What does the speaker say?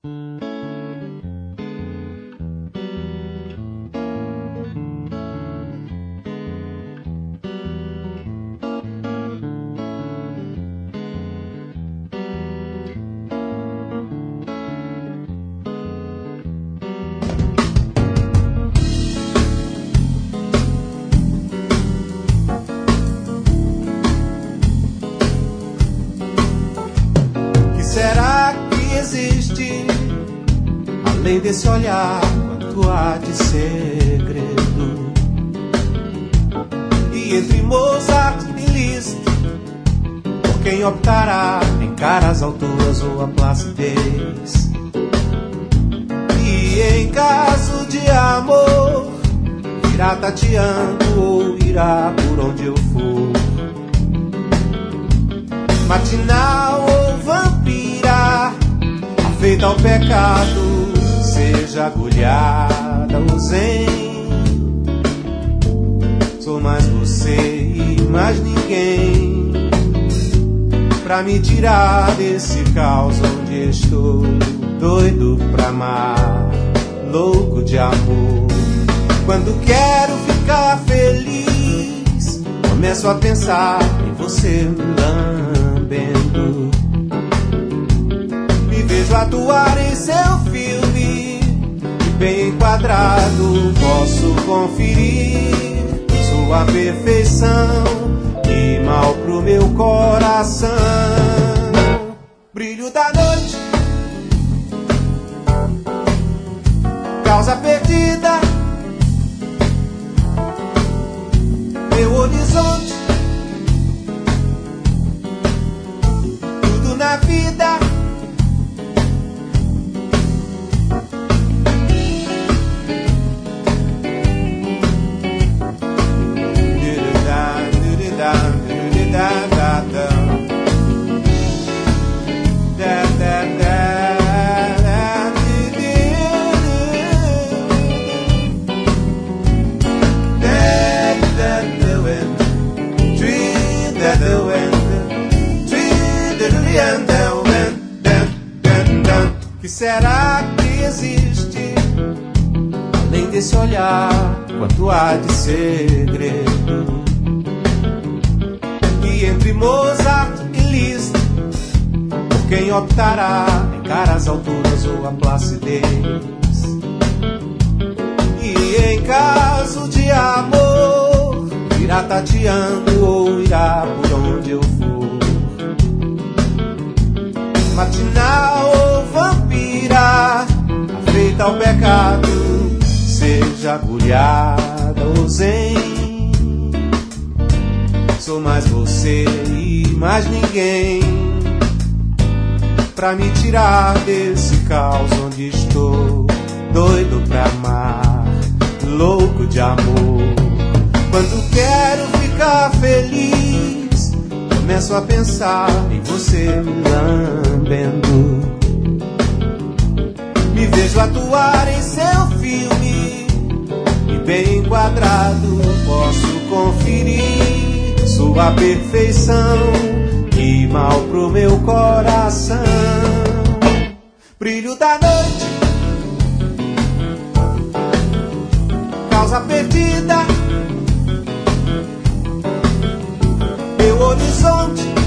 Além desse olhar, quanto há de segredo. E entre Mozart e Liszt, por quem optará em caras alturas ou a placidez? E em caso de amor, irá tateando ou irá por onde eu for? Matinal ou vampira, afeita ao pecado, seja agulhada ou zen. Sou mais você e mais ninguém pra me tirar desse caos onde estou, doido pra amar, louco de amor. Quando quero ficar feliz, começo a pensar em você me lambendo. Me vejo atuar em seu filme, bem enquadrado, posso conferir sua perfeição e mal pro meu coração. Brilho da noite, causa perdida, meu horizonte, tudo na vida. Que será que existe além desse olhar, quanto há de segredo? E entre Mozart e Liszt, por quem optará em caras alturas ou a placidez? E em caso de amor, irá tateando ou irá por onde eu for? Matinal ou vampira, afeita ao pecado, seja agulhada ou zen. Sou mais você e mais ninguém pra me tirar desse caos onde estou, doido pra amar, louco de amor. Quando quero ficar feliz, começo a pensar em você me lambendo. Me vejo atuar em seu filme e bem enquadrado, posso conferir sua perfeição e mal pro meu coração. Brilho da noite, causa perdida, meu horizonte,